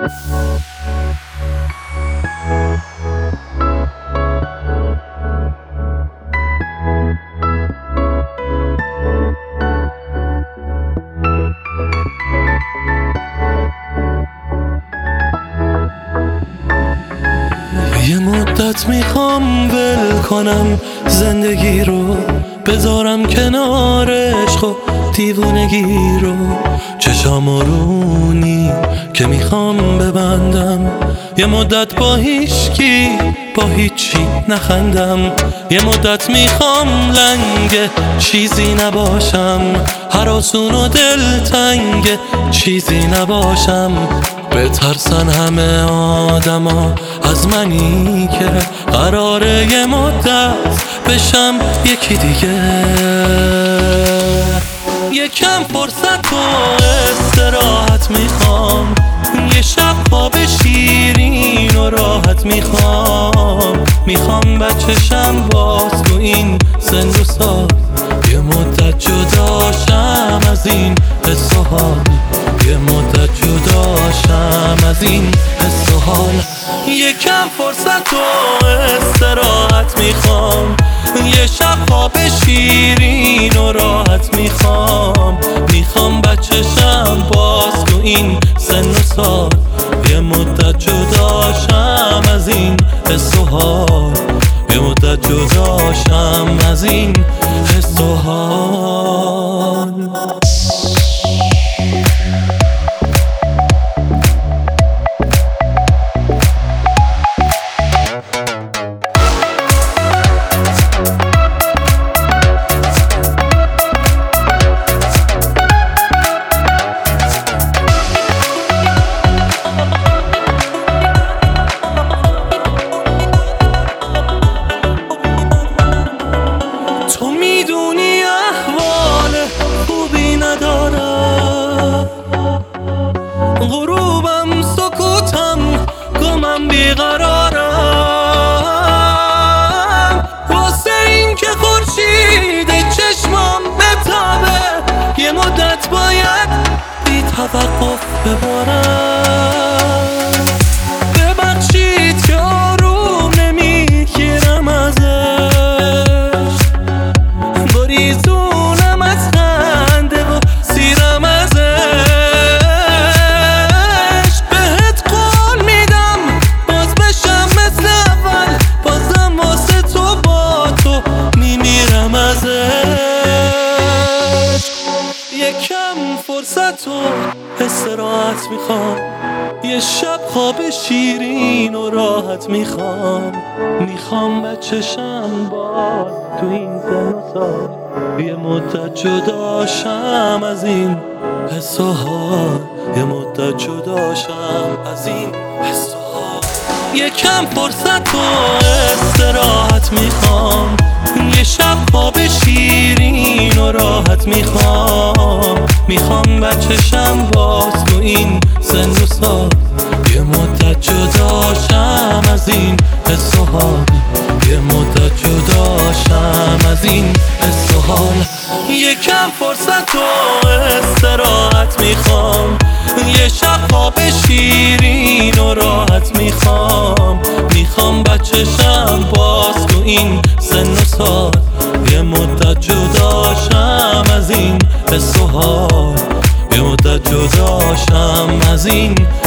یه مدت میخوام ول کنم زندگی رو، بذارم کنار عشق و دیوونگی رو. چشامو رونی که میخوام ببندم، یه مدت با هیچکی با هیچی نخندم. یه مدت میخوام لنگ چیزی نباشم، هراسون و دلتنگ چیزی نباشم. بترسن همه آدما از منی که قراره یه مدت بشم یکی دیگه. یکم فرصت و استراحت میخوام، یه شب خواب شیرین و راحت میخوام بچشم باز تو این سن و سال. یه مدت جداشم از این حس و حال، یه مدت جداشم از این حس و حال. یکم فرصت و استراحت میخوام، یه شب خواب شیرین و راحت میخوام بچشم باز تو این سن و سال. یه مدت جداشم از این حس و حال، یه مدت جداشم از این حس و حال. تو میدونی احوال خوبی ندارم، غروبم سکوتم گمم بیقرارم. واسه این که خورشید چشمام بتابه، یه مدت باید بی توقف ببارم. ببخشید که آروم نمیگیرم ازش، گریزونم از خنده و سیرم ازش. بهت قول میدم باز بشم مثل اول، بازم واسه تو با تو میمیرم ازش. یکم فرصت و استراحت میخوام، یه شب خواب شیرین و راحت میخوام بچشم باز تو این سن و سال. یه مدت جداشم از این حس و حال، یه مدت جداشم از این حس و حال. یکم فرصت و استراحت میخوام، یه شب خواب شیرین و راحت میخوام بچشم باز تو این سن و سال. یه مدت جداشم از این حس و حال، یه مدت جداشم از این حس و حال. یکم فرصت و استراحت میخوام، یه شب خواب شیرین و راحت میخوام بچشم باز تو این سن و سال. یه مدت جداشم از این حس و حال، یه مدت جداشم از این